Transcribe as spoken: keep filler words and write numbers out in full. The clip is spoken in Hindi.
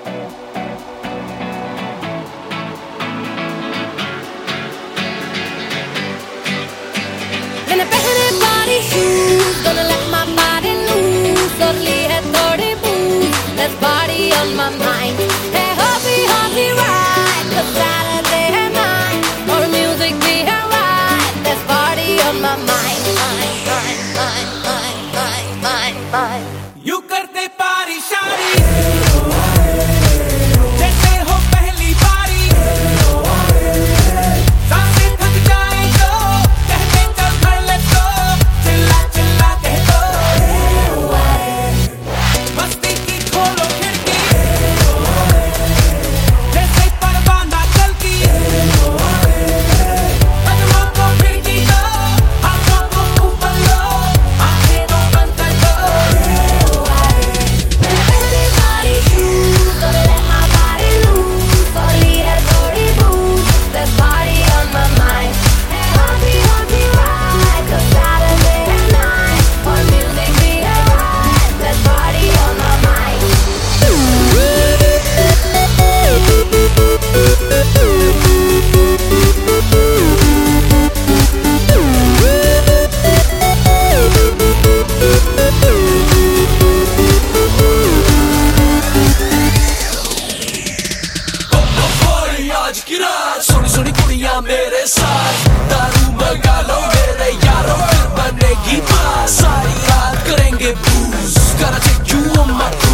मैंने पहने body shoes, gonna let my body loose. और ली है थोड़ी booze, there's body on my mind. Hey hobby, hobby ride, the Saturday night. और music भी है right, there's body on my mind. Mind, mind, mind, mind, mind, mind, mind. You करते पारी शारी, जैसे हो पहली बारी. सांसें थक जाए तो कहते चल भर ले तो, चिल्ला चिल्ला कह दो. मस्ती की खोलो खिड़की, जैसे परवाना चल की. कदमों को खिड़की दो, हाथों को ऊपर लो, आंखें दो बंद कर दो. पहने body shoes, gonna let my body loose. और ली है थोड़ी booze, there's body on my mind. Hey hobby, hobby ride, the Saturday night. और music भी है right, there's body on my mind. आज की रात सोनी सोनी कुड़ियां मेरे साथ, दारू मंगा लो मेरे यारों, फिर बनेगी बात. सारी रात करेंगे booze, gotta take you on my